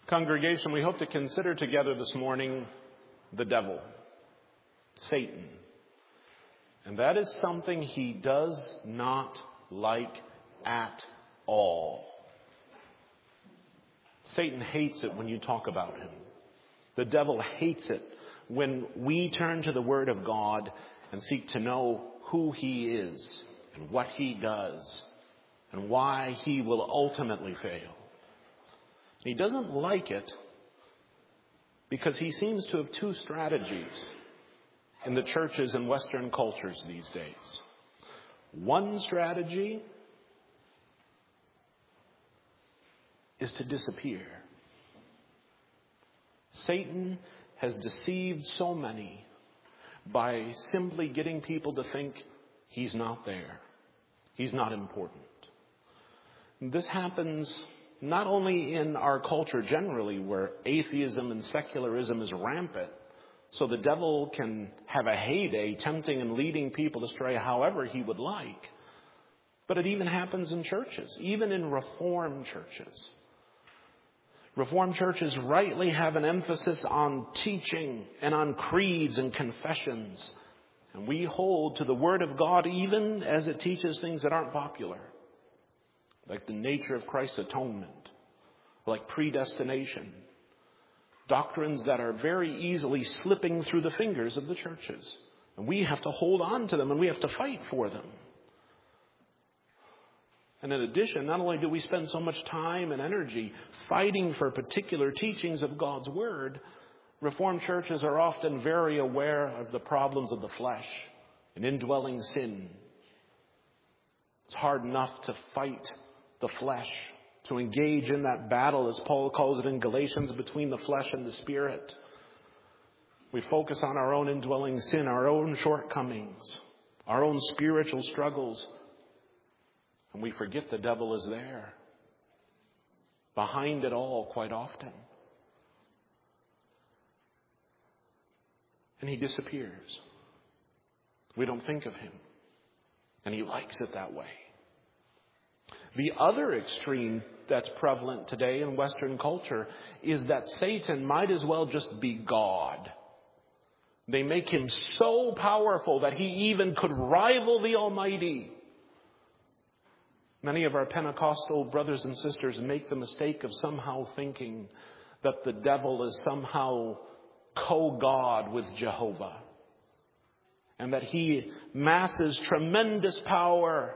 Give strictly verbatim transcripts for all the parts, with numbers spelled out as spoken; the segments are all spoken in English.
Congregation, we hope to consider together this morning the devil, Satan. And that is something he does not like at all. Satan hates it when you talk about him. The devil hates it when we turn to the Word of God and seek to know who he is and what he does and why he will ultimately fail. He doesn't like it because he seems to have two strategies in the churches and Western cultures these days. One strategy is to disappear. Satan has deceived so many by simply getting people to think he's not there. He's not important. This happens not only in our culture generally, where atheism and secularism is rampant, so the devil can have a heyday tempting and leading people astray however he would like, but it even happens in churches, even in Reformed churches. Reformed churches rightly have an emphasis on teaching and on creeds and confessions. And we hold to the Word of God even as it teaches things that aren't popular, like the nature of Christ's atonement, like predestination, doctrines that are very easily slipping through the fingers of the churches. And we have to hold on to them and we have to fight for them. And in addition, not only do we spend so much time and energy fighting for particular teachings of God's Word, Reformed churches are often very aware of the problems of the flesh and indwelling sin. It's hard enough to fight the flesh, to engage in that battle, as Paul calls it in Galatians, between the flesh and the spirit. We focus on our own indwelling sin, our own shortcomings, our own spiritual struggles. And we forget the devil is there, behind it all quite often. And he disappears. We don't think of him. And he likes it that way. The other extreme that's prevalent today in Western culture is that Satan might as well just be God. They make him so powerful that he even could rival the Almighty. Many of our Pentecostal brothers and sisters make the mistake of somehow thinking that the devil is somehow co-God with Jehovah, and that he masses tremendous power.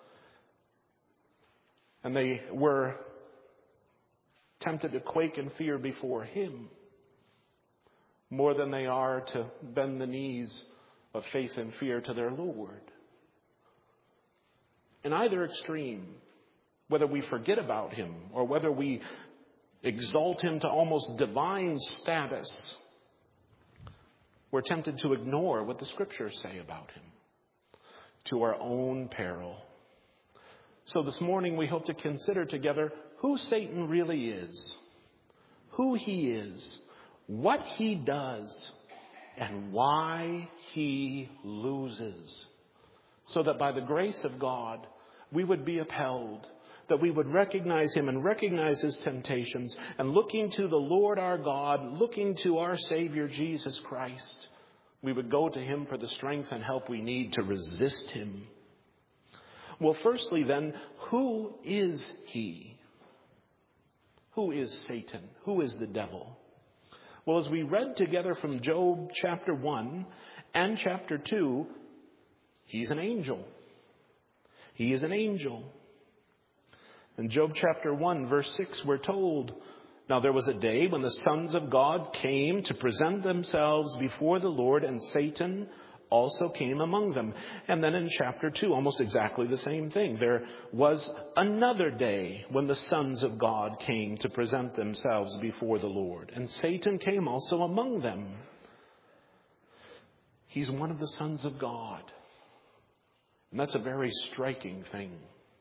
And they were tempted to quake in fear before him more than they are to bend the knees of faith and fear to their Lord. In either extreme, whether we forget about him or whether we exalt him to almost divine status, we're tempted to ignore what the Scriptures say about him, to our own peril. So this morning we hope to consider together who Satan really is, who he is, what he does, and why he loses, so that by the grace of God we would be upheld, that we would recognize him and recognize his temptations, and looking to the Lord our God, looking to our Savior Jesus Christ, we would go to him for the strength and help we need to resist him. Well, firstly then, who is he? Who is Satan? Who is the devil? Well, as we read together from Job chapter one and chapter two, he's an angel. He is an angel. In Job chapter one, verse six, we're told, "Now there was a day when the sons of God came to present themselves before the Lord, and Satan also came among them." And then in chapter two, almost exactly the same thing. There was another day when the sons of God came to present themselves before the Lord, and Satan came also among them. He's one of the sons of God. And that's a very striking thing.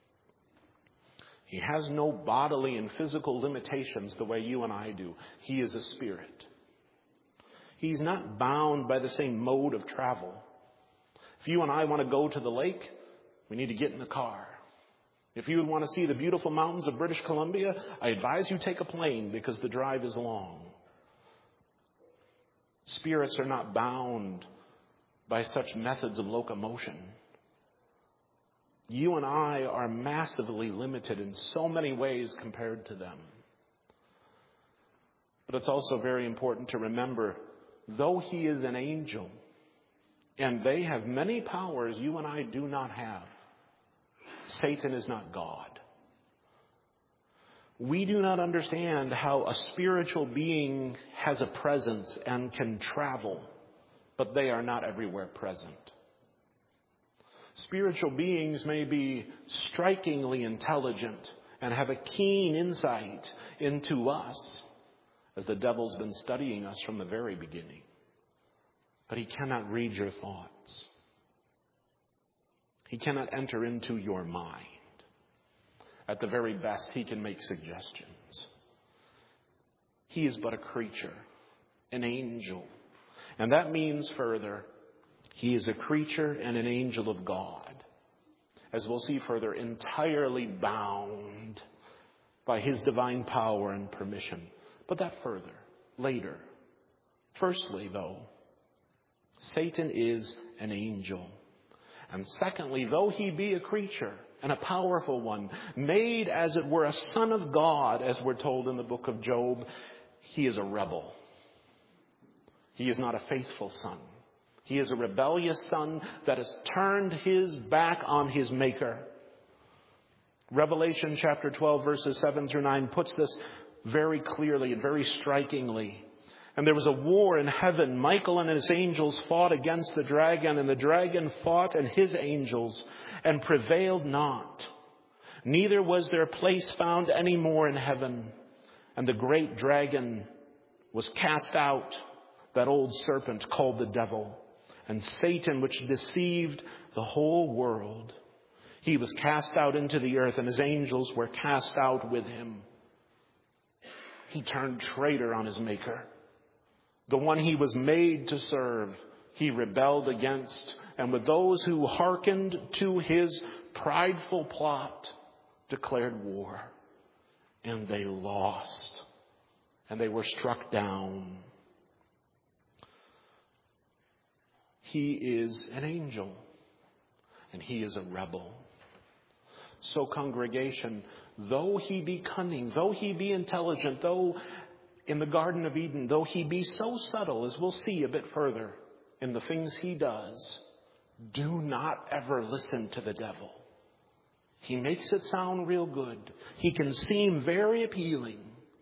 He has no bodily and physical limitations the way you and I do. He is a spirit. He's not bound by the same mode of travel. If you and I want to go to the lake, we need to get in the car. If you would want to see the beautiful mountains of British Columbia, I advise you take a plane because the drive is long. Spirits are not bound by such methods of locomotion. You and I are massively limited in so many ways compared to them. But it's also very important to remember, though he is an angel, and they have many powers you and I do not have, Satan is not God. We do not understand how a spiritual being has a presence and can travel, but they are not everywhere present. Spiritual beings may be strikingly intelligent and have a keen insight into us, as the devil's been studying us from the very beginning. But he cannot read your thoughts. He cannot enter into your mind. At the very best, he can make suggestions. He is but a creature, an angel. And that means further, he is a creature and an angel of God. As we'll see further, entirely bound by his divine power and permission. But that further, later. Firstly, though, Satan is an angel. And secondly, though he be a creature and a powerful one, made as it were a son of God, as we're told in the book of Job, he is a rebel. He is not a faithful son. He is a rebellious son that has turned his back on his maker. Revelation chapter twelve, verses seven through nine puts this very clearly and very strikingly. And there was a war in heaven. Michael and his angels fought against the dragon, and the dragon fought and his angels, and prevailed not. Neither was their place found any more in heaven. And the great dragon was cast out, that old serpent called the devil, and Satan, which deceived the whole world. He was cast out into the earth, and his angels were cast out with him. He turned traitor on his maker. The one he was made to serve, he rebelled against. And with those who hearkened to his prideful plot, declared war. And they lost. And they were struck down. He is an angel. And he is a rebel. So, congregation, though he be cunning, though he be intelligent, though in the Garden of Eden, though he be so subtle, as we'll see a bit further in the things he does, do not ever listen to the devil. He makes it sound real good. He can seem very appealing.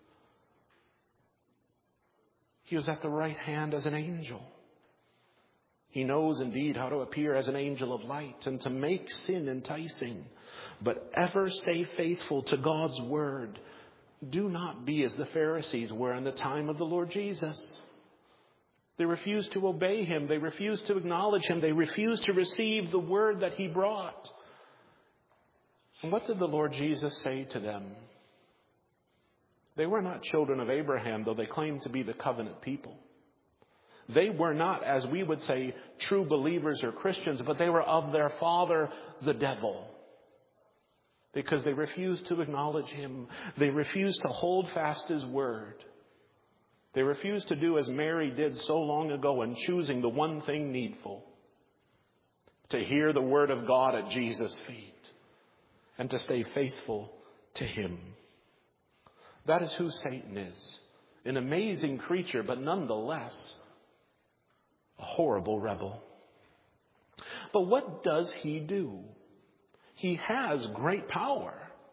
He is at the right hand as an angel. He knows indeed how to appear as an angel of light and to make sin enticing. But ever stay faithful to God's word. Do not be as the Pharisees were in the time of the Lord Jesus. They refused to obey him. They refused to acknowledge him. They refused to receive the word that he brought. And what did the Lord Jesus say to them? They were not children of Abraham, though they claimed to be the covenant people. They were not, as we would say, true believers or Christians, but they were of their father, the devil. Because they refused to acknowledge him. They refused to hold fast his word. They refused to do as Mary did so long ago in choosing the one thing needful. To hear the word of God at Jesus' feet. And to stay faithful to him. That is who Satan is. An amazing creature, but nonetheless a horrible rebel. But what does he do? He has great power.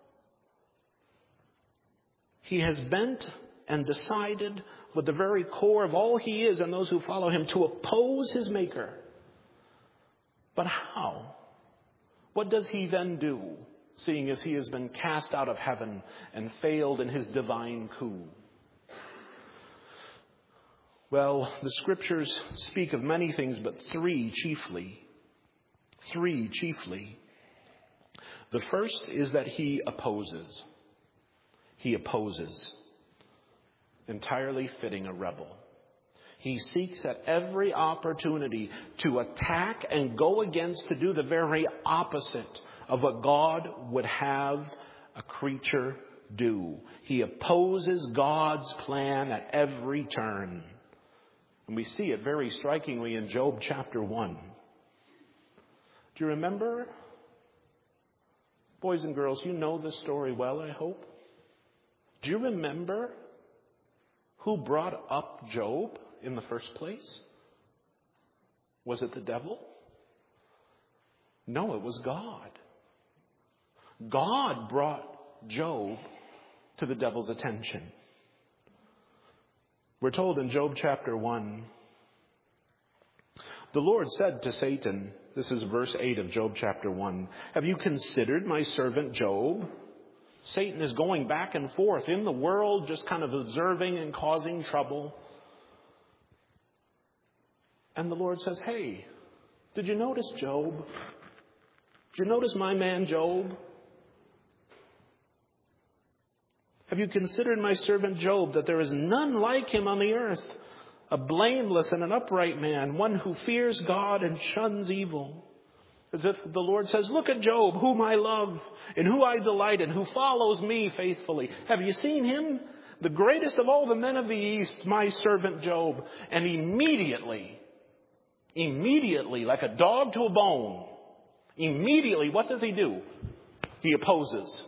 He has bent and decided with the very core of all he is and those who follow him to oppose his maker. But how? What does he then do, seeing as he has been cast out of heaven and failed in his divine coup? Well, the scriptures speak of many things, but three chiefly. Three chiefly. The first is that he opposes. He opposes. Entirely fitting a rebel. He seeks at every opportunity to attack and go against, to do the very opposite of what God would have a creature do. He opposes God's plan at every turn. And we see it very strikingly in Job chapter one. Do you remember? Boys and girls, you know this story well, I hope. Do you remember who brought up Job in the first place? Was it the devil? No, it was God. God brought Job to the devil's attention. We're told in Job chapter one, the Lord said to Satan, this is verse eight of Job chapter one, have you considered my servant Job? Satan is going back and forth in the world, just kind of observing and causing trouble. And the Lord says, hey, did you notice Job? Did you notice my man Job? Have you considered my servant Job, that there is none like him on the earth, a blameless and an upright man, one who fears God and shuns evil? As if the Lord says, look at Job, whom I love, in who I delight in, who follows me faithfully. Have you seen him? The greatest of all the men of the East, my servant Job. And immediately, immediately, like a dog to a bone, immediately, what does he do? He opposes.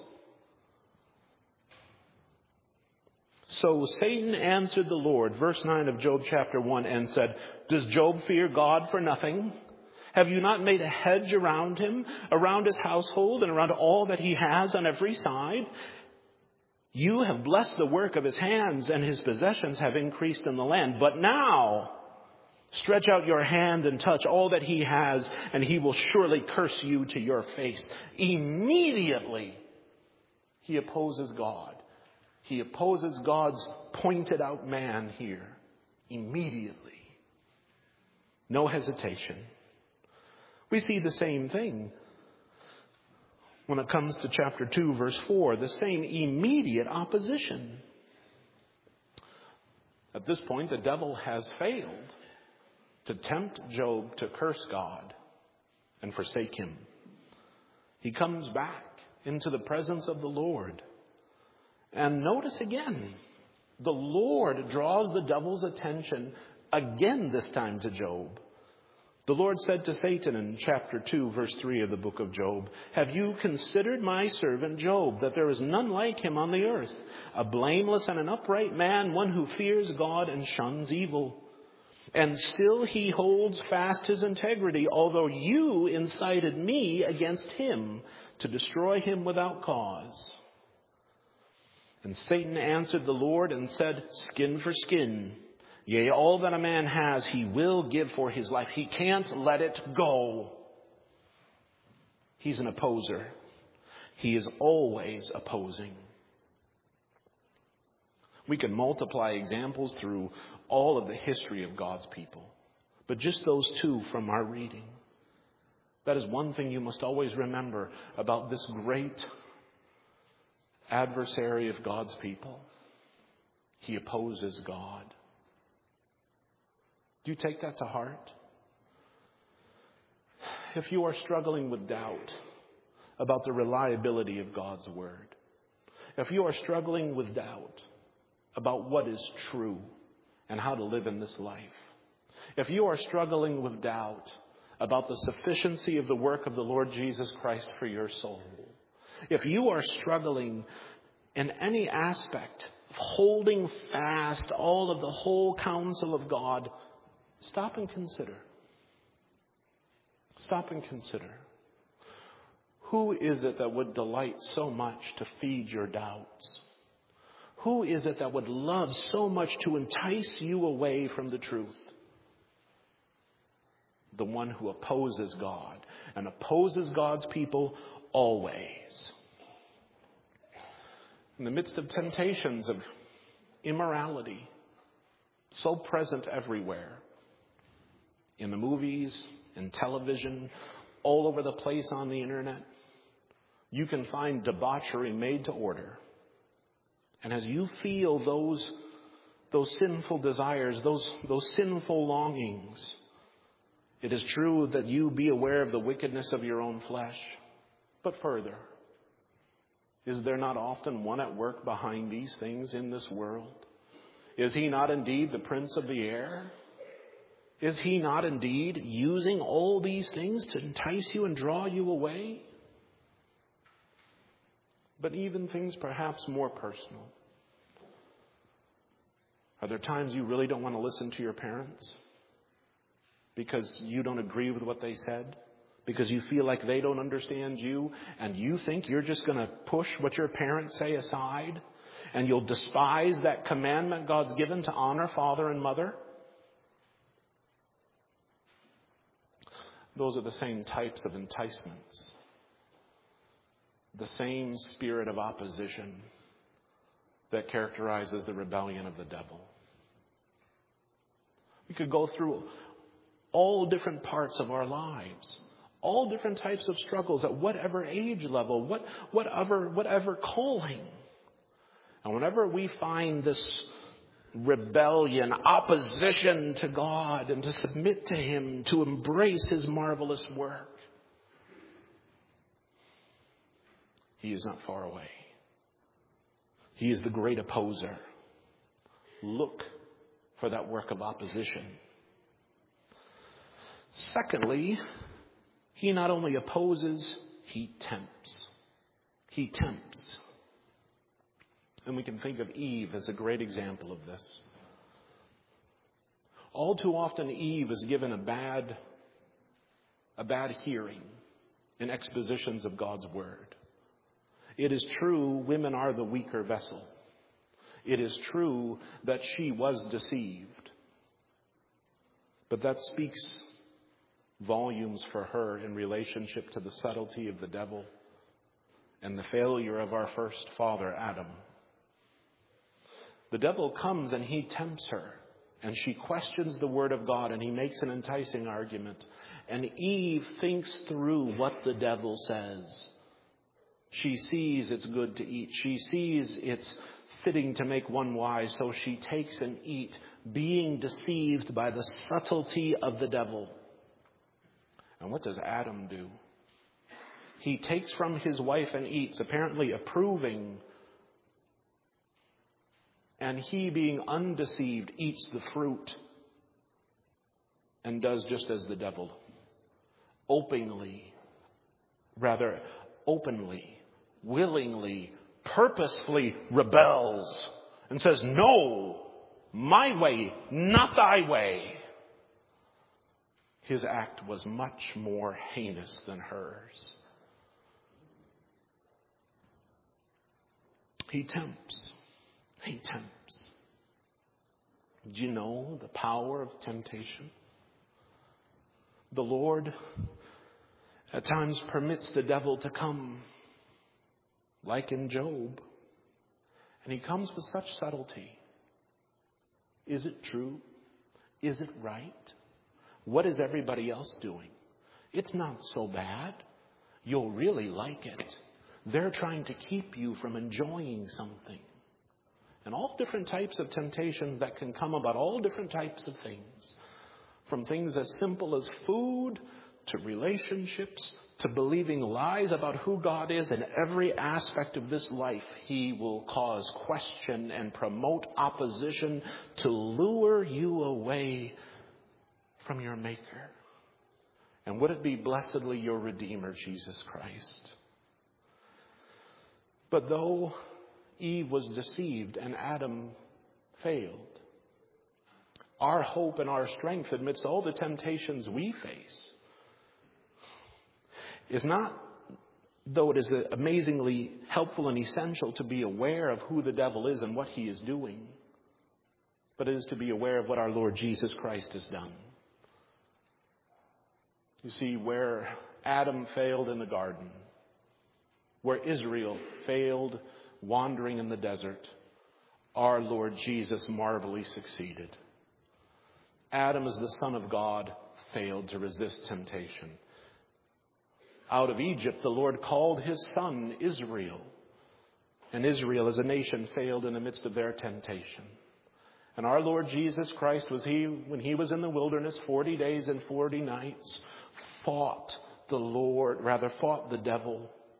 So Satan answered the Lord, verse nine of Job chapter one, and said, does Job fear God for nothing? Have you not made a hedge around him, around his household, and around all that he has on every side? You have blessed the work of his hands, and his possessions have increased in the land. But now, stretch out your hand and touch all that he has, and he will surely curse you to your face. Immediately, he opposes God. He opposes God's pointed out man here. Immediately. No hesitation. We see the same thing when it comes to chapter two, verse four, the same immediate opposition. At this point, the devil has failed to tempt Job to curse God and forsake him. He comes back into the presence of the Lord. And notice again, the Lord draws the devil's attention again this time to Job. The Lord said to Satan in chapter two, verse three of the book of Job, have you considered my servant Job, that there is none like him on the earth, a blameless and an upright man, one who fears God and shuns evil? And still he holds fast his integrity, although you incited me against him to destroy him without cause. And Satan answered the Lord and said, skin for skin. Yea, all that a man has, he will give for his life. He can't let it go. He's an opposer. He is always opposing. We can multiply examples through all of the history of God's people. But just those two from our reading. That is one thing you must always remember about this great adversary of God's people. He opposes God. Do you take that to heart? If you are struggling with doubt about the reliability of God's word, if you are struggling with doubt about what is true and how to live in this life, if you are struggling with doubt about the sufficiency of the work of the Lord Jesus Christ for your soul, if you are struggling in any aspect of holding fast all of the whole counsel of God, stop and consider. Stop and consider. Who is it that would delight so much to feed your doubts? Who is it that would love so much to entice you away from the truth? The one who opposes God and opposes God's people always. In the midst of temptations of immorality, so present everywhere, in the movies, in television, all over the place on the internet, you can find debauchery made to order. And as you feel those, those sinful desires, those, those sinful longings, it is true that you be aware of the wickedness of your own flesh. But further, is there not often one at work behind these things in this world? Is he not indeed the prince of the air? Is he not indeed using all these things to entice you and draw you away? But even things perhaps more personal. Are there times you really don't want to listen to your parents because you don't agree with what they said? Because you feel like they don't understand you and you think you're just going to push what your parents say aside and you'll despise that commandment God's given to honor father and mother? Those are the same types of enticements. The same spirit of opposition that characterizes the rebellion of the devil. We could go through all different parts of our lives, all different types of struggles at whatever age level, what, whatever, whatever calling. And whenever we find this rebellion, opposition to God and to submit to Him, to embrace His marvelous work, He is not far away. He is the great opposer. Look for that work of opposition. Secondly, he not only opposes, he tempts. He tempts. And we can think of Eve as a great example of this. All too often, Eve is given a bad, a bad hearing in expositions of God's word. It is true, women are the weaker vessel. It is true that she was deceived. But that speaks volumes for her in relationship to the subtlety of the devil and the failure of our first father, Adam. The devil comes and he tempts her, and she questions the word of God, and he makes an enticing argument. And Eve thinks through what the devil says. She sees it's good to eat. She sees it's fitting to make one wise, so she takes and eat, being deceived by the subtlety of the devil. And what does Adam do? He takes from his wife and eats, apparently approving. And he, being undeceived, eats the fruit and does just as the devil. Openly, rather openly, willingly, purposefully rebels and says, "No, my way, not thy way." His act was much more heinous than hers. He tempts. He tempts. Do you know the power of temptation? The Lord at times permits the devil to come, like in Job. And he comes with such subtlety. Is it true? Is it right? What is everybody else doing? It's not so bad. You'll really like it. They're trying to keep you from enjoying something. And all different types of temptations that can come about all different types of things. From things as simple as food, to relationships, to believing lies about who God is. In every aspect of this life, He will cause question and promote opposition to lure you away from your Maker. And would it be blessedly your Redeemer, Jesus Christ? But though Eve was deceived and Adam failed, our hope and our strength amidst all the temptations we face is not, though it is amazingly helpful and essential to be aware of who the devil is and what he is doing, but it is to be aware of what our Lord Jesus Christ has done. You see, where Adam failed in the garden, where Israel failed wandering in the desert, our Lord Jesus marvelously succeeded. Adam, as the Son of God, failed to resist temptation. Out of Egypt, the Lord called His son Israel. And Israel as a nation failed in the midst of their temptation. And our Lord Jesus Christ, was He, when He was in the wilderness forty days and forty nights, fought the Lord, rather fought the devil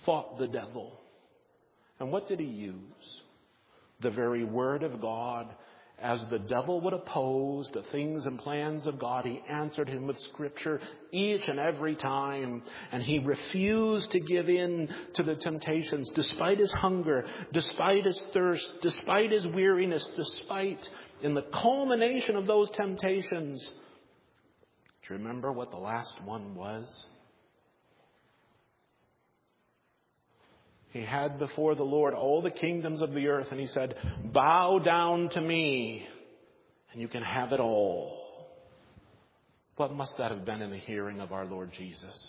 fought the devil. And what did he use? The very word of God. As the devil would oppose the things and plans of God, he answered him with Scripture each and every time. And he refused to give in to the temptations, despite his hunger, despite his thirst, despite his weariness, despite, in the culmination of those temptations. Do you remember what the last one was? He had before the Lord all the kingdoms of the earth, and he said, bow down to me, and you can have it all. What must that have been in the hearing of our Lord Jesus?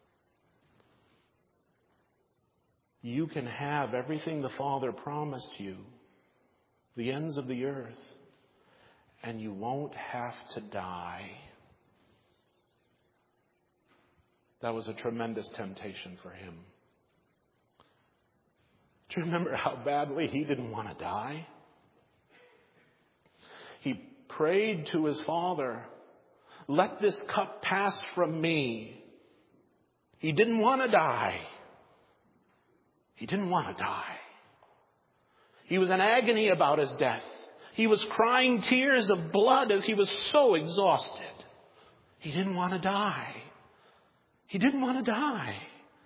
You can have everything the Father promised you, the ends of the earth, and you won't have to die. That was a tremendous temptation for him. Do you remember how badly he didn't want to die? He prayed to his Father, let this cup pass from me. He didn't want to die. He didn't want to die. He was in agony about his death. He was crying tears of blood as he was so exhausted. He didn't want to die. He didn't want to die.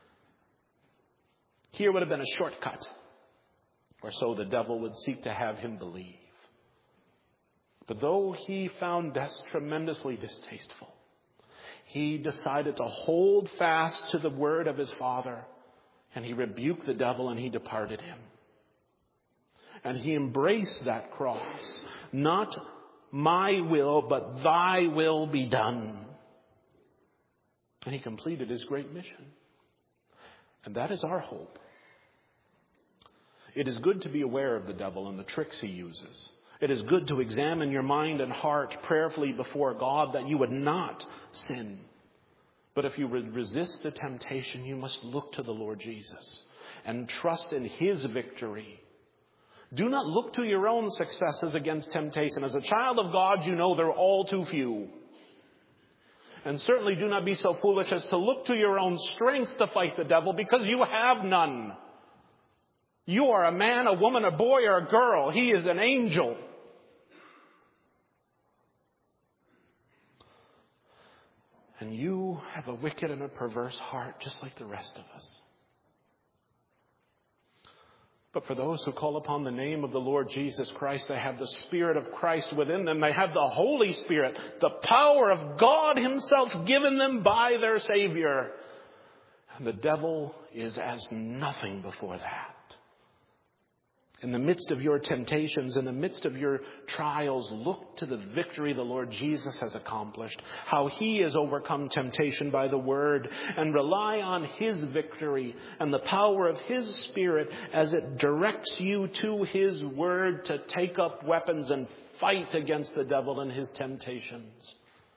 Here would have been a shortcut, or so the devil would seek to have him believe. But though he found death tremendously distasteful, he decided to hold fast to the word of his Father, and he rebuked the devil and he departed him. And he embraced that cross. Not my will, but thy will be done. And he completed his great mission. And that is our hope. It is good to be aware of the devil and the tricks he uses. It is good to examine your mind and heart prayerfully before God that you would not sin. But if you would resist the temptation, you must look to the Lord Jesus and trust in his victory. Do not look to your own successes against temptation. As a child of God, you know they're all too few. And certainly do not be so foolish as to look to your own strength to fight the devil, because you have none. You are a man, a woman, a boy, or a girl. He is an angel. And you have a wicked and a perverse heart, just like the rest of us. But for those who call upon the name of the Lord Jesus Christ, they have the Spirit of Christ within them. They have the Holy Spirit, the power of God himself given them by their Savior. And the devil is as nothing before that. In the midst of your temptations, in the midst of your trials, look to the victory the Lord Jesus has accomplished, how he has overcome temptation by the word, and rely on his victory and the power of his Spirit as it directs you to his word to take up weapons and fight against the devil and his temptations.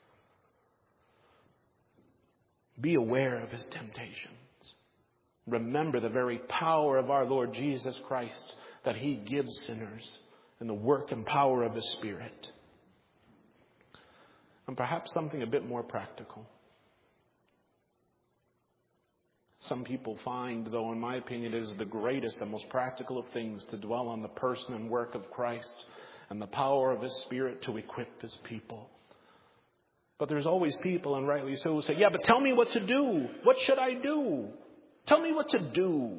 Be aware of his temptations. Remember the very power of our Lord Jesus Christ that he gives sinners in the work and power of his Spirit. And perhaps something a bit more practical. Some people find, though in my opinion it is the greatest and most practical of things, to dwell on the person and work of Christ and the power of his Spirit to equip his people. But there's always people, and rightly so, who say, yeah, but tell me what to do. What should I do? Tell me what to do.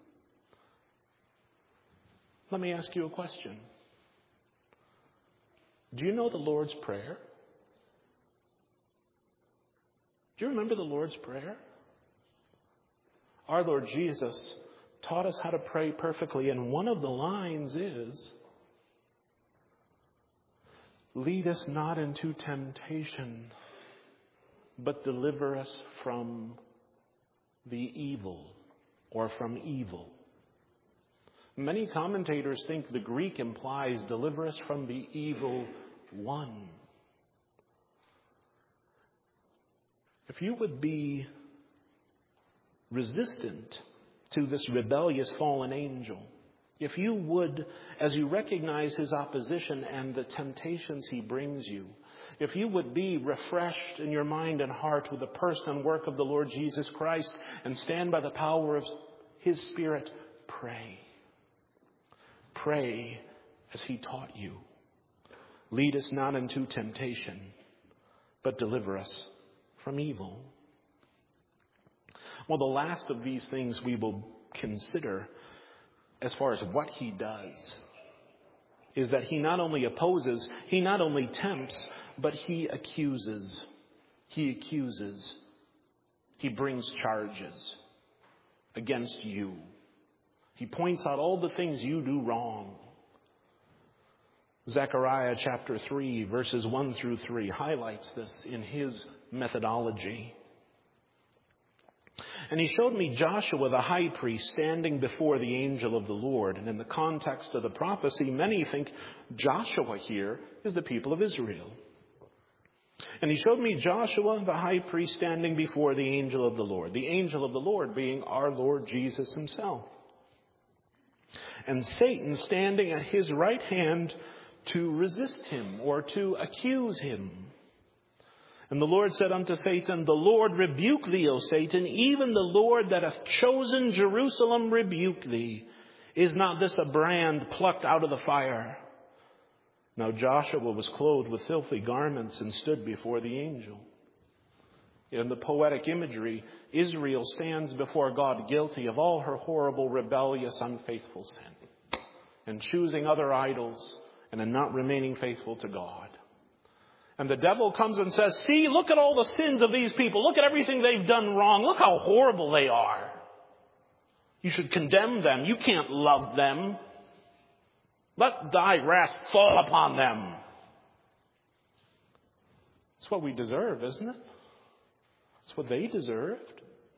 Let me ask you a question. Do you know the Lord's Prayer? Do you remember the Lord's Prayer? Our Lord Jesus taught us how to pray perfectly, and one of the lines is, lead us not into temptation, but deliver us from the evil, or from evil. Many commentators think the Greek implies deliver us from the evil one. If you would be resistant to this rebellious fallen angel, if you would, as you recognize his opposition and the temptations he brings you, if you would be refreshed in your mind and heart with the person and work of the Lord Jesus Christ and stand by the power of His Spirit, pray. Pray as He taught you. Lead us not into temptation, but deliver us from evil. Well, the last of these things we will consider as far as what He does is that He not only opposes, He not only tempts, but He accuses. He accuses. He brings charges against you. He points out all the things you do wrong. Zechariah chapter three, verses one through three highlights this in his methodology. And he showed me Joshua the high priest standing before the angel of the Lord. And in the context of the prophecy, many think Joshua here is the people of Israel. And he showed me Joshua the high priest standing before the angel of the Lord. The angel of the Lord being our Lord Jesus Himself. And Satan standing at his right hand to resist him or to accuse him. And the Lord said unto Satan, The Lord rebuke thee, O Satan, even the Lord that hath chosen Jerusalem rebuke thee. Is not this a brand plucked out of the fire? Now Joshua was clothed with filthy garments and stood before the angel. In the poetic imagery, Israel stands before God guilty of all her horrible, rebellious, unfaithful sin, and choosing other idols and in not remaining faithful to God. And the devil comes and says, see, look at all the sins of these people. Look at everything they've done wrong. Look how horrible they are. You should condemn them. You can't love them. Let thy wrath fall upon them. It's what we deserve, isn't it? It's what they deserved.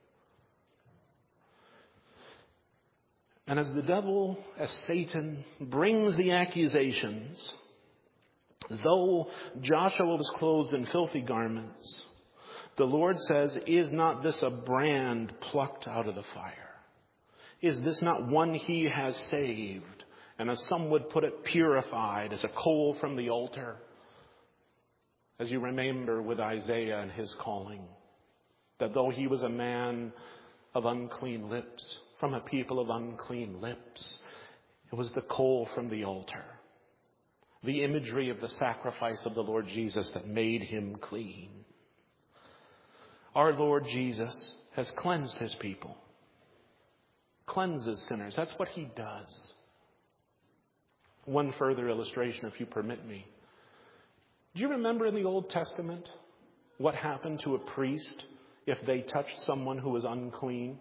And as the devil, as Satan, brings the accusations, though Joshua was clothed in filthy garments, the Lord says, is not this a brand plucked out of the fire? Is this not one He has saved? And as some would put it, purified as a coal from the altar. As you remember with Isaiah and his calling, that though he was a man of unclean lips, from a people of unclean lips, it was the coal from the altar. The imagery of the sacrifice of the Lord Jesus that made Him clean. Our Lord Jesus has cleansed His people. Cleanses sinners. That's what He does. One further illustration, if you permit me. Do you remember in the Old Testament what happened to a priest if they touched someone who was unclean?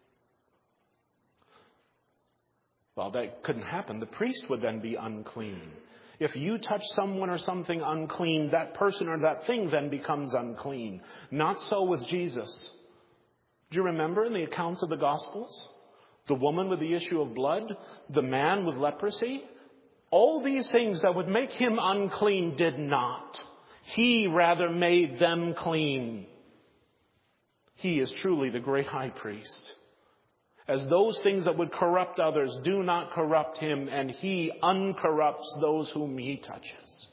Well, that couldn't happen. The priest would then be unclean. If you touch someone or something unclean, that person or that thing then becomes unclean. Not so with Jesus. Do you remember in the accounts of the Gospels? The woman with the issue of blood, the man with leprosy, all these things that would make him unclean did not. He rather made them clean. He is truly the great high priest. As those things that would corrupt others do not corrupt Him, and He uncorrupts those whom He touches.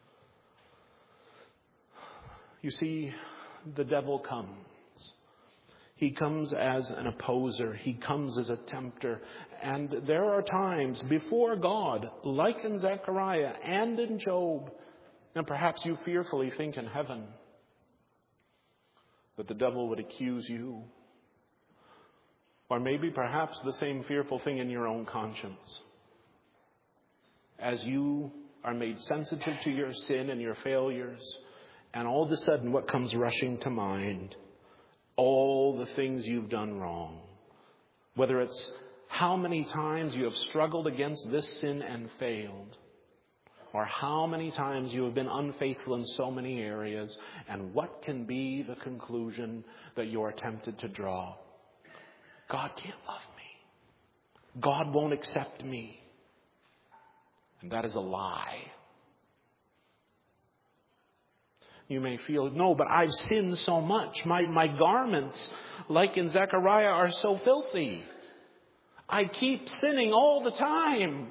You see, the devil comes. He comes as an opposer. He comes as a tempter. And there are times before God, like in Zechariah and in Job, and perhaps you fearfully think in heaven, that the devil would accuse you. Or maybe perhaps the same fearful thing in your own conscience. As you are made sensitive to your sin and your failures, and all of a sudden what comes rushing to mind? All the things you've done wrong. Whether it's how many times you have struggled against this sin and failed, or how many times you have been unfaithful in so many areas, and what can be the conclusion that you're tempted to draw? God can't love me. God won't accept me. And that is a lie. You may feel, no, but I've sinned so much. My, my garments, like in Zechariah, are so filthy. I keep sinning all the time.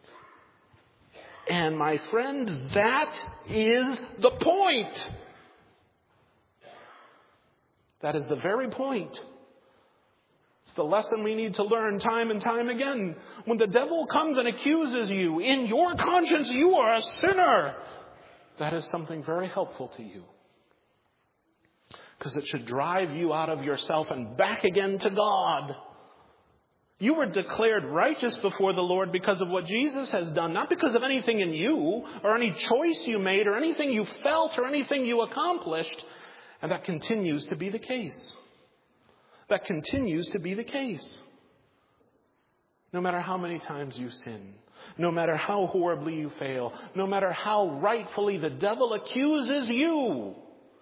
And my friend, that is the point. That is the very point. It's the lesson we need to learn time and time again. When the devil comes and accuses you, in your conscience you are a sinner. That is something very helpful to you. Because it should drive you out of yourself and back again to God. You were declared righteous before the Lord because of what Jesus has done, not because of anything in you or any choice you made or anything you felt or anything you accomplished. And that continues to be the case. That continues to be the case. No matter how many times you sin, no matter how horribly you fail, no matter how rightfully the devil accuses you,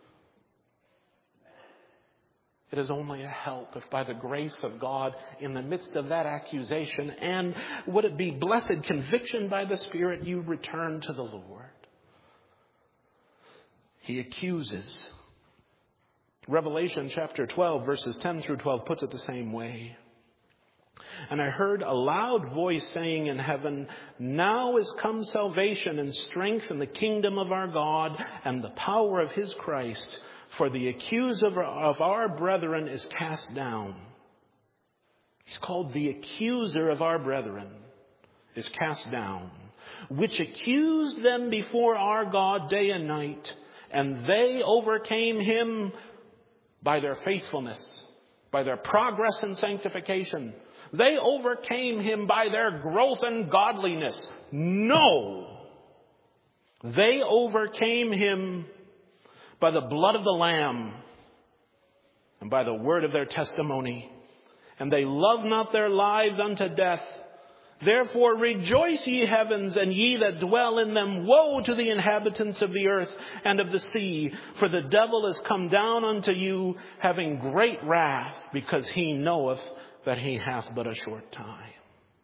it is only a help if by the grace of God in the midst of that accusation and would it be blessed conviction by the Spirit, you return to the Lord. He accuses. Revelation chapter twelve verses ten through twelve puts it the same way. And I heard a loud voice saying in heaven, now is come salvation and strength in the kingdom of our God and the power of his Christ. For the accuser of our brethren is cast down. He's called the accuser of our brethren is cast down, which accused them before our God day and night. And they overcame him by their faithfulness, by their progress in sanctification. They overcame him by their growth in godliness. No, they overcame him by the blood of the Lamb and by the word of their testimony. And they love not their lives unto death. Therefore rejoice, ye heavens, and ye that dwell in them. Woe to the inhabitants of the earth and of the sea. For the devil is come down unto you, having great wrath, because he knoweth that he hath but a short time.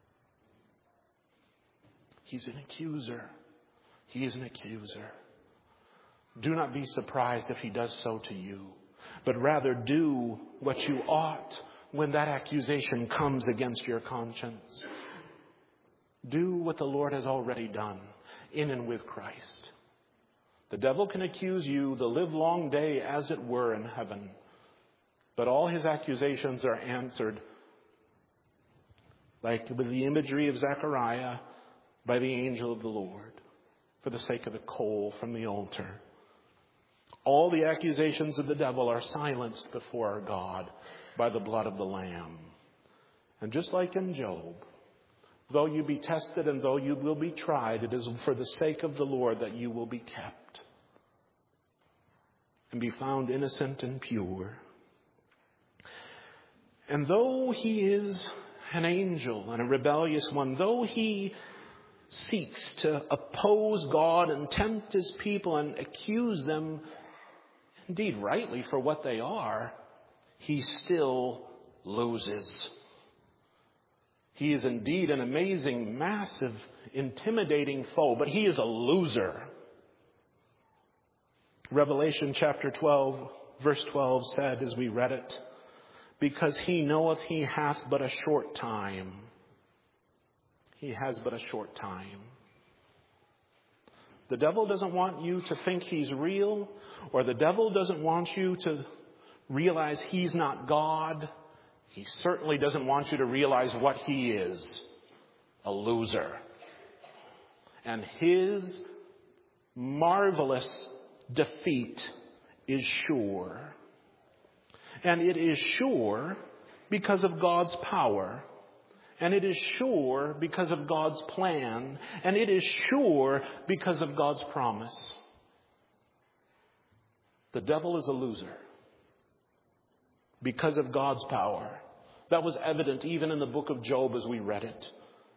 He's an accuser. He is an accuser. Do not be surprised if he does so to you, but rather do what you ought when that accusation comes against your conscience. Do what the Lord has already done in and with Christ. The devil can accuse you the livelong day, as it were, in heaven, but all his accusations are answered, like with the imagery of Zechariah, by the angel of the Lord, for the sake of the coal from the altar. All the accusations of the devil are silenced before our God by the blood of the Lamb. And just like in Job, though you be tested and though you will be tried, it is for the sake of the Lord that you will be kept and be found innocent and pure. And though he is an angel and a rebellious one, though he seeks to oppose God and tempt his people and accuse them, indeed rightly, for what they are, he still loses. He is indeed an amazing, massive, intimidating foe, but he is a loser. Revelation chapter twelve, verse twelve said, as we read it, because he knoweth he hath but a short time. He has but a short time. The devil doesn't want you to think he's real, or the devil doesn't want you to realize he's not God. He certainly doesn't want you to realize what he is, a loser. And his marvelous defeat is sure. And it is sure because of God's power. And it is sure because of God's plan. And it is sure because of God's promise. The devil is a loser because of God's power. That was evident even in the book of Job as we read it.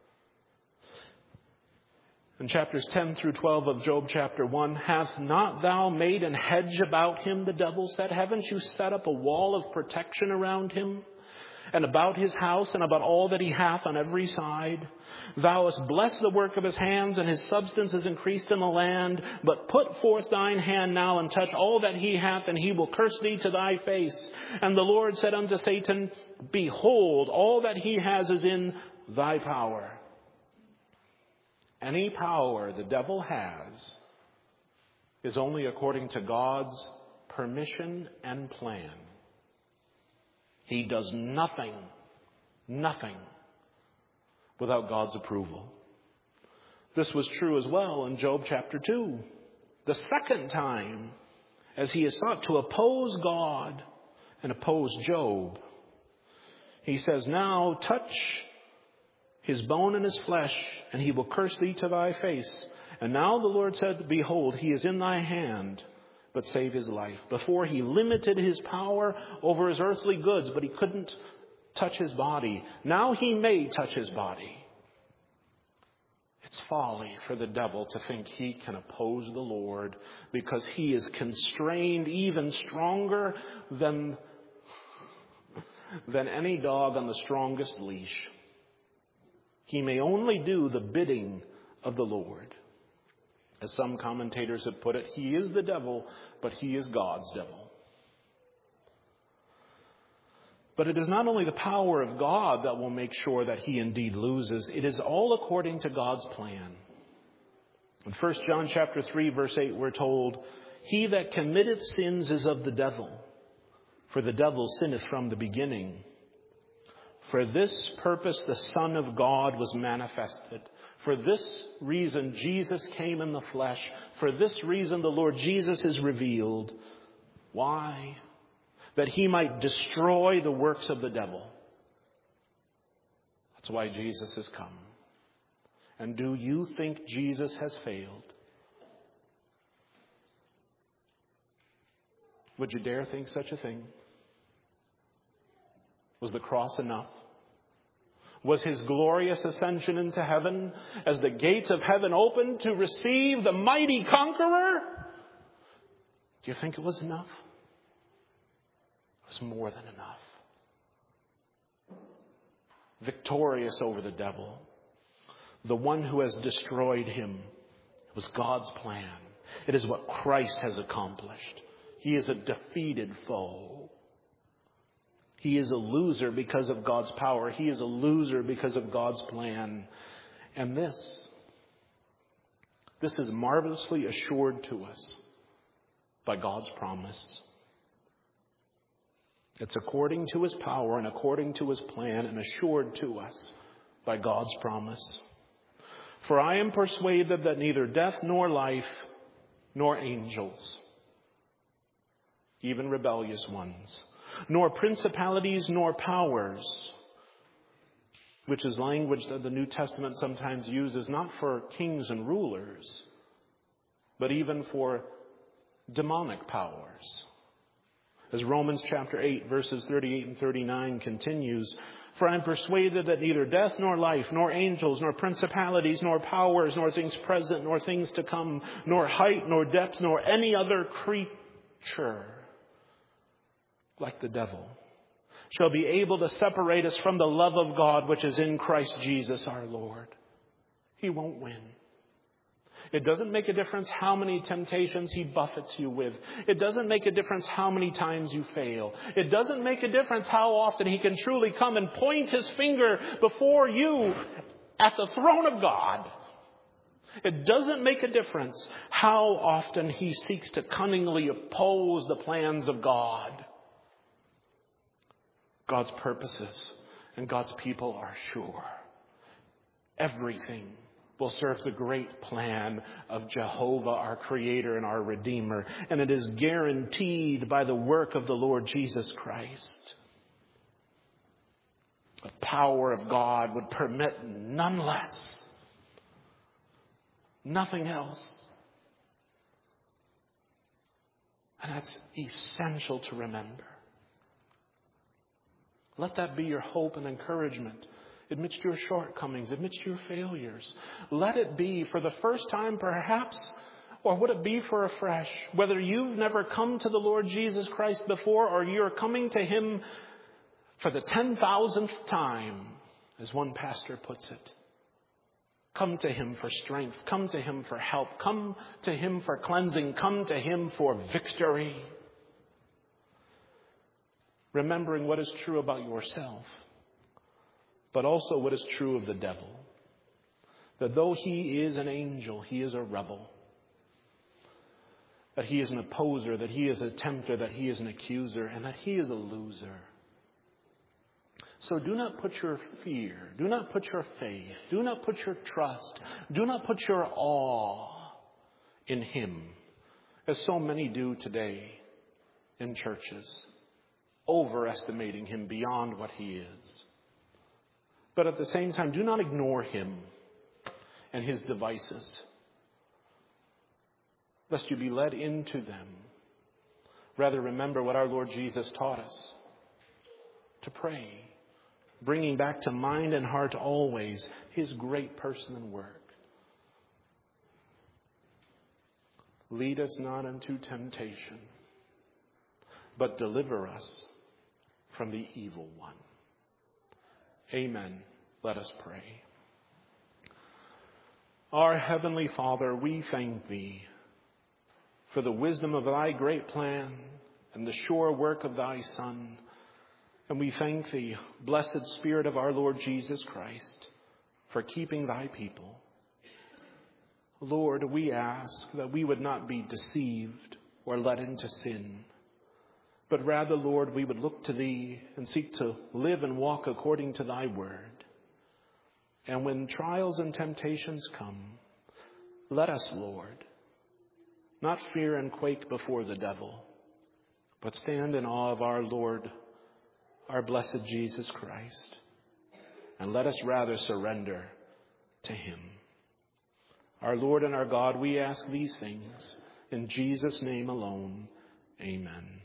In chapters ten through twelve of Job chapter one, hast not thou made an hedge about him, the devil said? Haven't you set up a wall of protection around him? And about his house and about all that he hath on every side. Thou hast blessed the work of his hands, and his substance is increased in the land. But put forth thine hand now and touch all that he hath, and he will curse thee to thy face. And the Lord said unto Satan, behold, all that he has is in thy power. Any power the devil has is only according to God's permission and plan. He does nothing nothing without God's approval. This was true as well in Job chapter two. The second time, as he is sought to oppose God and oppose Job, he says, now touch his bone and his flesh, and he will curse thee to thy face. And now the Lord said, behold, he is in thy hand, but save his life. Before he limited his power over his earthly goods, but he couldn't touch his body. Now he may touch his body. It's folly for the devil to think he can oppose the Lord, because he is constrained even stronger than, than any dog on the strongest leash. He may only do the bidding of the Lord. As some commentators have put it, he is the devil, but he is God's devil. But it is not only the power of God that will make sure that he indeed loses. It is all according to God's plan. In First John chapter three, verse eight, we're told, he that committeth sins is of the devil, for the devil sinneth from the beginning. For this purpose the Son of God was manifested. For this reason Jesus came in the flesh. For this reason the Lord Jesus is revealed. Why? That he might destroy the works of the devil. That's why Jesus has come. And do you think Jesus has failed? Would you dare think such a thing? Was the cross enough? Was his glorious ascension into heaven as the gates of heaven opened to receive the mighty conqueror? Do you think it was enough? It was more than enough. Victorious over the devil, the one who has destroyed him, it was God's plan. It is what Christ has accomplished. He is a defeated foe. He is a loser because of God's power. He is a loser because of God's plan. And this, this is marvelously assured to us by God's promise. It's according to his power and according to his plan and assured to us by God's promise. For I am persuaded that neither death nor life, nor angels, even rebellious ones, nor principalities, nor powers, which is language that the New Testament sometimes uses not for kings and rulers, but even for demonic powers. As Romans chapter eight, verses thirty-eight and thirty-nine continues, for I am persuaded that neither death nor life, nor angels, nor principalities, nor powers, nor things present, nor things to come, nor height, nor depth, nor any other creature, like the devil, shall be able to separate us from the love of God which is in Christ Jesus our Lord. He won't win. It doesn't make a difference how many temptations he buffets you with. It doesn't make a difference how many times you fail. It doesn't make a difference how often he can truly come and point his finger before you at the throne of God. It doesn't make a difference how often he seeks to cunningly oppose the plans of God. God's purposes and God's people are sure. Everything will serve the great plan of Jehovah, our Creator and our Redeemer. And it is guaranteed by the work of the Lord Jesus Christ. The power of God would permit none less. Nothing else. And that's essential to remember. Let that be your hope and encouragement amidst your shortcomings, amidst your failures. Let it be for the first time perhaps, or would it be for afresh, whether you've never come to the Lord Jesus Christ before or you're coming to him for the ten thousandth time, as one pastor puts it. Come to him for strength. Come to him for help. Come to him for cleansing. Come to him for victory. Remembering what is true about yourself, but also what is true of the devil. That though he is an angel, he is a rebel. That he is an opposer, that he is a tempter, that he is an accuser, and that he is a loser. So do not put your fear, do not put your faith, do not put your trust, do not put your awe in him, as so many do today in churches, overestimating him beyond what he is. But at the same time, do not ignore him and his devices, lest you be led into them. Rather, remember what our Lord Jesus taught us, to pray, bringing back to mind and heart always his great person and work. Lead us not into temptation, but deliver us from the evil one. Amen. Let us pray. Our Heavenly Father, we thank thee for the wisdom of thy great plan and the sure work of thy Son. And we thank thee, blessed Spirit of our Lord Jesus Christ, for keeping thy people. Lord, we ask that we would not be deceived or led into sin, but rather, Lord, we would look to thee and seek to live and walk according to thy word. And when trials and temptations come, let us, Lord, not fear and quake before the devil, but stand in awe of our Lord, our blessed Jesus Christ, and let us rather surrender to him. Our Lord and our God, we ask these things in Jesus' name alone. Amen.